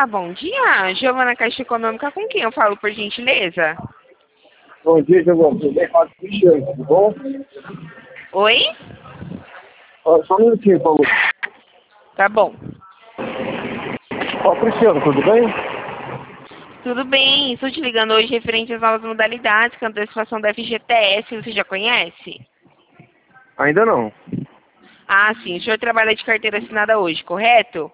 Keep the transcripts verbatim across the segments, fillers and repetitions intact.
Olá, bom dia. Giovana Caixa Econômica, com quem eu falo, por gentileza? Bom dia, Giovana. Tudo bem? Fala com o Cristiano, tudo bom? Oi? Ó, só um minutinho, por favor. Tá bom. Ó, Cristiano, tudo bem? Tudo bem, estou te ligando hoje referente às novas modalidades, com a antecipação da F G T S, você já conhece? Ainda não. Ah, sim, o senhor trabalha de carteira assinada hoje, correto?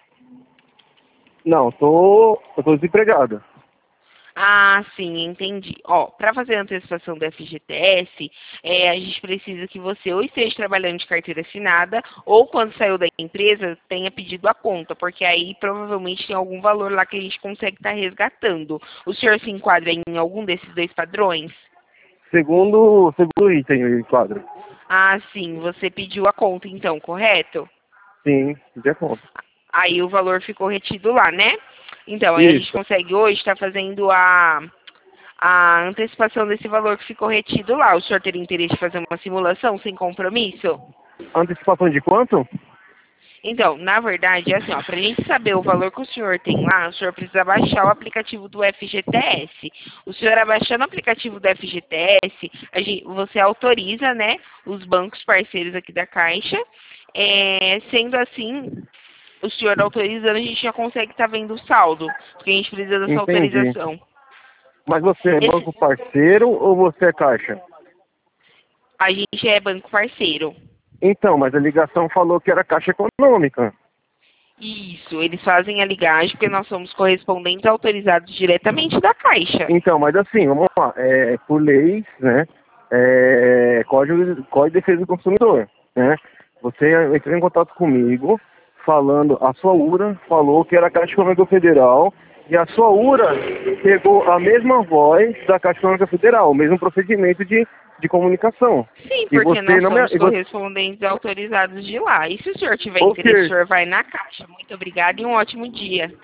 Não, tô, eu tô desempregado. Ah, sim, entendi. Ó, para fazer a antecipação do F G T S, é, a gente precisa que você ou esteja trabalhando de carteira assinada, ou quando saiu da empresa, tenha pedido a conta, porque aí provavelmente tem algum valor lá que a gente consegue estar resgatando. O senhor se enquadra em algum desses dois padrões? Segundo, segundo item, o quadro. Ah, sim, você pediu a conta então, correto? Sim, de conta. Aí o valor ficou retido lá, né? Então, aí a gente Isso. consegue hoje estar fazendo a, a antecipação desse valor que ficou retido lá. O senhor teria interesse em fazer uma simulação sem compromisso? Antecipação de quanto? Então, na verdade, é assim, ó, para a gente saber o valor que o senhor tem lá, o senhor precisa baixar o aplicativo do F G T S. O senhor abaixando o aplicativo do F G T S, a gente, você autoriza, né, os bancos parceiros aqui da Caixa. É, sendo assim, o senhor autorizando, a gente já consegue estar vendo o saldo, porque a gente precisa dessa Entendi. autorização. Mas você é Esse, banco parceiro ou você é caixa? a gente é banco parceiro. Então, mas a ligação falou que era caixa econômica. Isso, eles fazem a ligagem porque nós somos correspondentes autorizados diretamente da Caixa. Então, mas assim, vamos lá, é, por leis, né, é, Código, Código de Defesa do Consumidor, né, você entrou em contato comigo, falando, a sua URA falou que era a Caixa Econômica Federal, e a sua URA pegou a mesma voz da Caixa Econômica Federal, o mesmo procedimento de, de comunicação. Sim, E porque você nós não me... somos E você, correspondentes autorizados de lá. E se o senhor tiver interesse, o ok, senhor vai na Caixa. Muito obrigada e um ótimo dia.